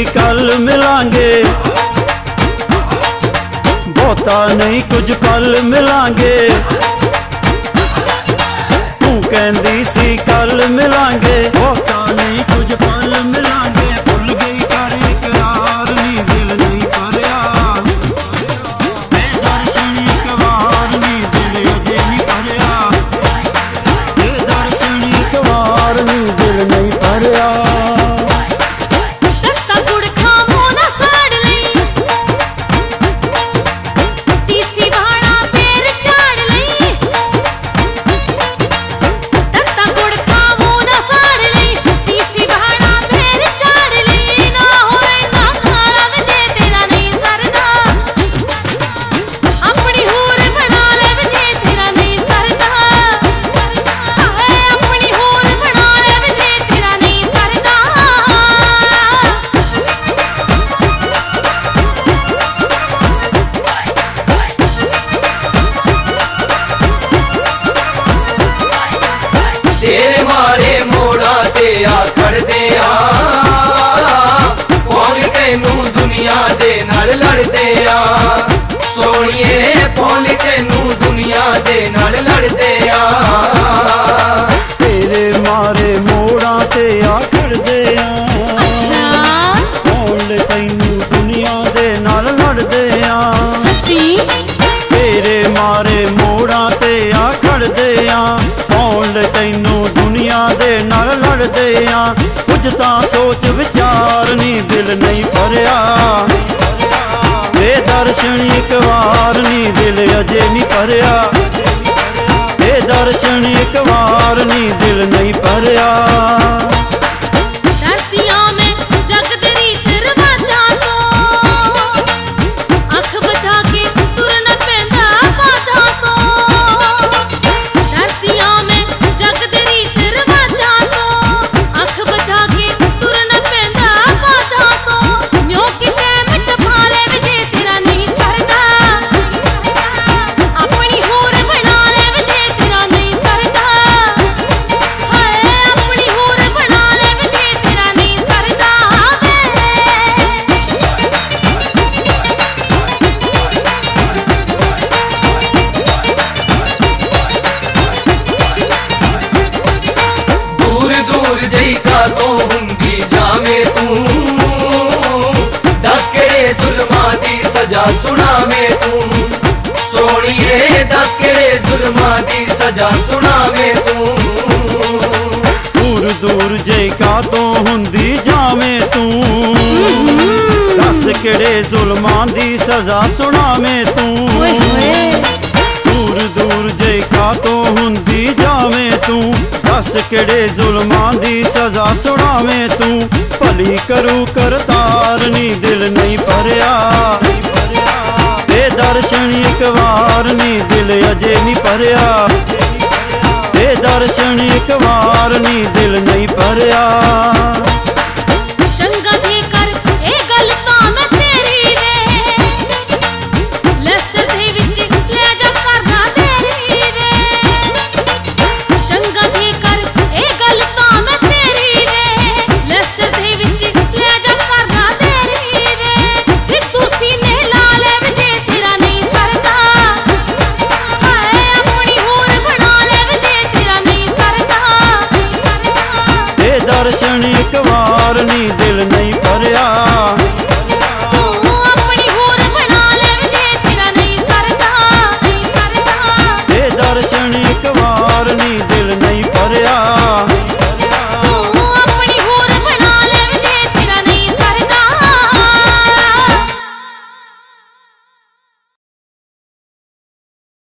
कल मिलांगे, बहुता नहीं कुछ पल मिलांगे। तू कहंदी सी कल मिलांगे, बहुता नहीं कुछ पल मिलांगे। भुल गई कर इकरार नी दिल नहीं भरिया, दर्शन एक बार नी दिल अजे नहीं भरिया, दर्शन एक बार नी दिल नहीं भरिया। तेरे मारे मोड़ा ते आखड़ दे कौन तेनू दुनिया दे नाल लड़दे सोनिए, कौन तेनू दुनिया दे नाल लड़दे तेरे मारे मोड़ा ते आखड़ दे कौन तेनू दुनिया दे नाल लड़दे तेरे मारे मोड़ा ते आखड़ दे कौन तैनू दुनिया दे नाल लड़दे कुछ तां सोच विचार नी दिल नहीं भरिया, दर्शन एक बार नी दिल अजे नहीं भरिया, दर्शन एक बार नी दिल नहीं भरिया। तो हुंदी जावे तू दस केड़े जुल्मा दी सजा सुनावे तू सोनिए, दस केड़े जुल्मा दी सजा सुनावे तू। दूर दूर जेका तो हुंदी जावे तू दस केड़े जुल्मां दी सजा सुनावे तू। दूर दूर जेका तो हुंदी जावे तू दस केड़े जुल्मां दी सजा सुनावे तू। भली करू करतार नी दिल नहीं भरिया, दर्शन एक बार नी दिल अजे नहीं भरिया, दर्शन एक बार नी दिल नहीं भरिया।